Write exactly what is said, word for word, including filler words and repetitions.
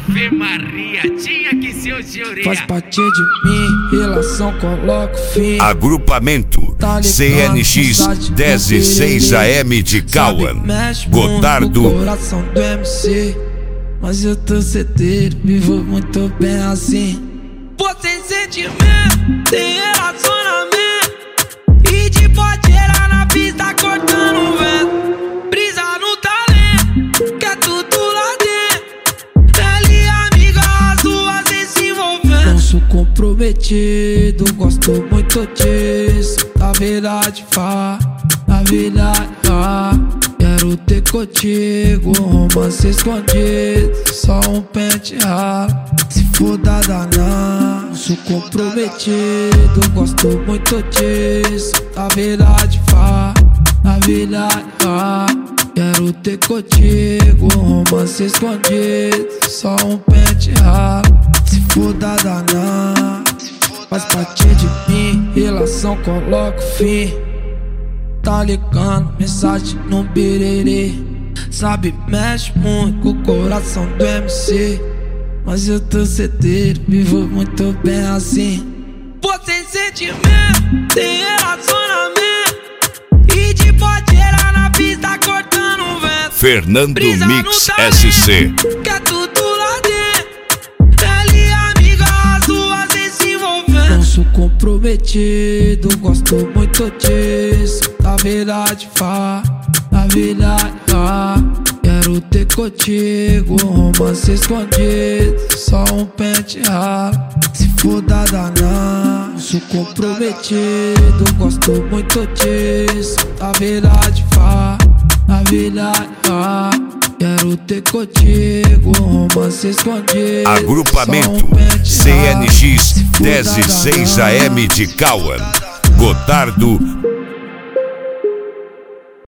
Ave Maria, tinha que ser o senhoria. Faz parte de mim, relação coloco fim. Agrupamento Tá C N X dez e seis A M de Cauã, Gotardo. Coração do M C, mas eu tô certeiro, vivo muito bem assim. Pô, sem sentimento, tem relacionamento, e de podeira na pista cortando o vento. Brisa no talento, que é tudo lá dentro. Pele e amiga, as duas sem se envolvendo. Não sou comprometido, gosto muito disso. Na verdade, fá, na verdade, fá. Quero ter contigo, romance escondido, só um pente ralo. Se for dada não, sou comprometido, gosto muito disso. Na verdade, fá, na verdade, fá. Quero ter contigo, romance escondido, só um pente ralo. Se for dada não, faz parte de mim, relação coloco fim. Tá ligando, mensagem no birerê. Sabe, mexe muito com o coração do M C, mas eu tô certeiro, vivo muito bem assim. Pô, sem sentimento, tem relacionamento, e de podeira na pista cortando o vento. Fernando Brisa Mix no S C. que é tudo lá dentro. Pele e amiga, as duas sem se envolvendo. Não sou comprometido, gosto muito disso. Na verdade, fá, na verdade, fá. Quero ter contigo, romance escondido, só um pente ralo. Se for dada não, sou comprometido, gosto muito disso. Na verdade, fá, na verdade, fá. Quero ter contigo, romance escondido. Agrupamento C N X dez e seis A M de Cauã, Gotardo.